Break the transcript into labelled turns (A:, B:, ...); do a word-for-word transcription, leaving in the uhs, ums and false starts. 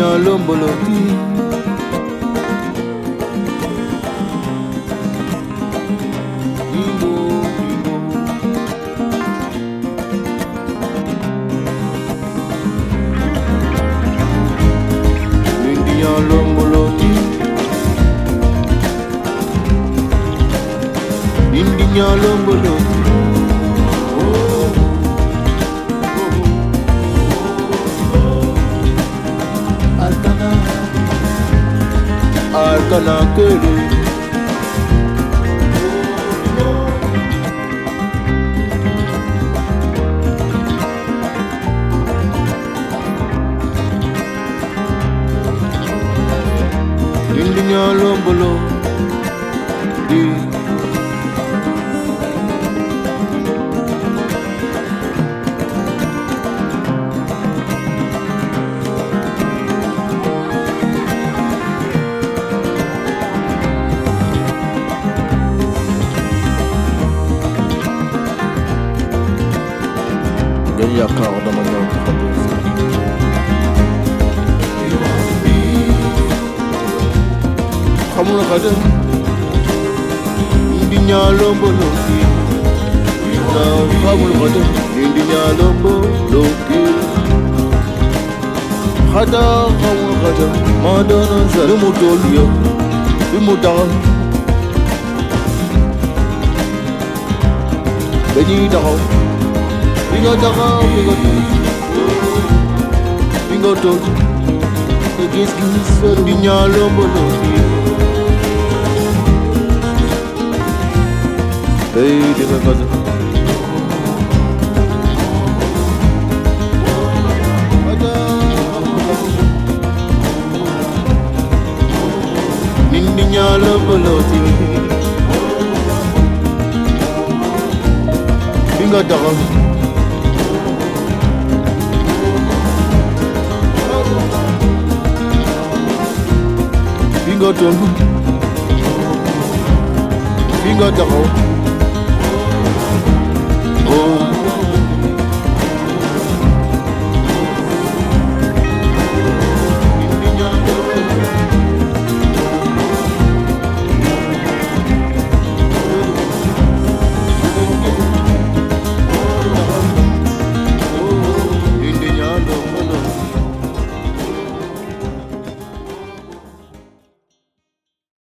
A: Lomboloki. Imo, imo. Indian Lomboloki. Indian Lomboloki. Alcana Kere. Indian Lombolo. Ya kau dah menang habis. Kamu nak ada? Indinya Lomboloki. Now kamu nak ada? Indinya Lomboloki. Ada kamu nak ada? Madana zara mutolia, imudah. Beni dah. Bingo dog, bingo dog, bingo dog. The kiss kiss and the nyalo boloki. Hey, the cousin. Nindi nyalo boloki. Bingo dog. Bingo dog, bingo dog.